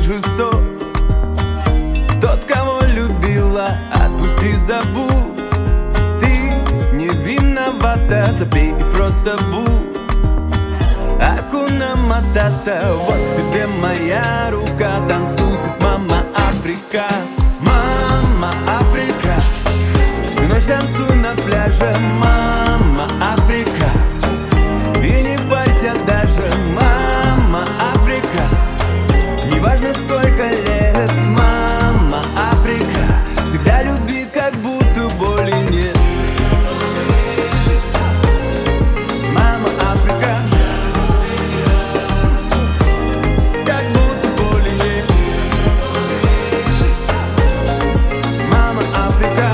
жесток. Тот, кого любила, отпусти, забудь. Ты не виновата, забей и просто будь. Акуна Матата, вот тебе моя рука. Танцуй, как мама Африка. Мама Африка, всю ночь танцуй на пляже. Мама Африка, и не парься даже. Мама Африка, неважно сколько лет. Мама Африка, всегда люби, как будто боли нет. Мама Африка, как будто боли нет. Мама Африка,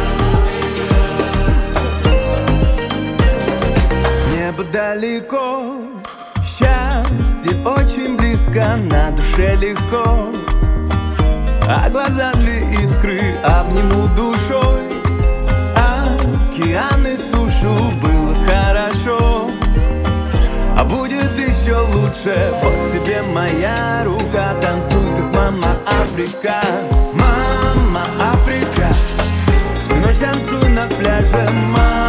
небо далеко, счастье очень близко, на душе легко. А глаза две искры обниму душой. Океаны, сушу, было хорошо, а будет еще лучше. Вот тебе моя рука. Танцуй, как мама Африка. Мама Африка, всю ночь танцуй на пляже. Мама